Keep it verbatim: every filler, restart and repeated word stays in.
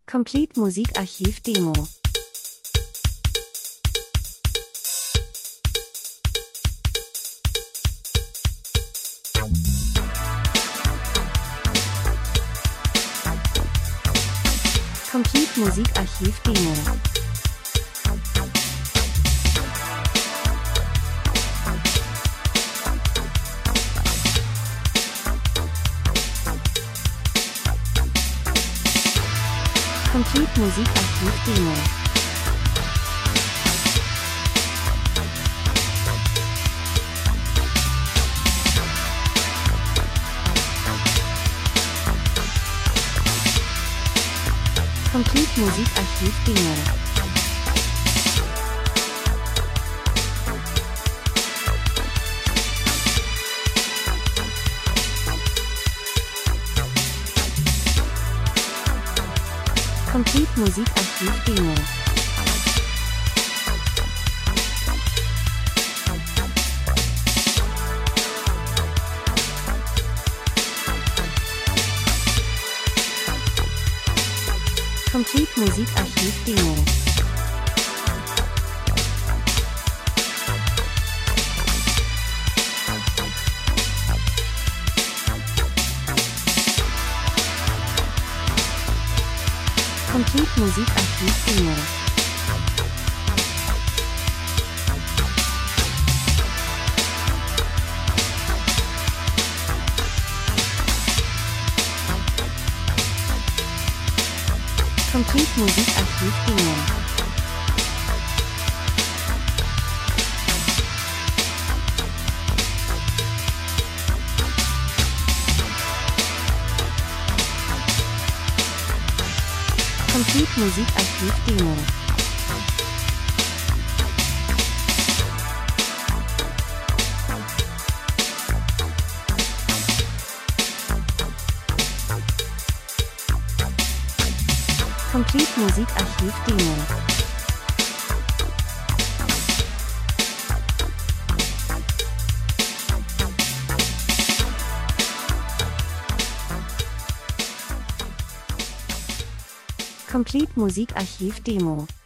Complete Musikarchiv Demo. Complete Musikarchiv Demo. Complete Musikarchiv Demo. Complete Musikarchiv Demo. Complete Musikarchiv Demo. Complete Musikarchiv Demo. Complete Musikarchiv Demo. Complete Musikarchiv Demo. Complete Musikarchiv Demo. Complete Musikarchiv Demo. Complete Musikarchiv Demo.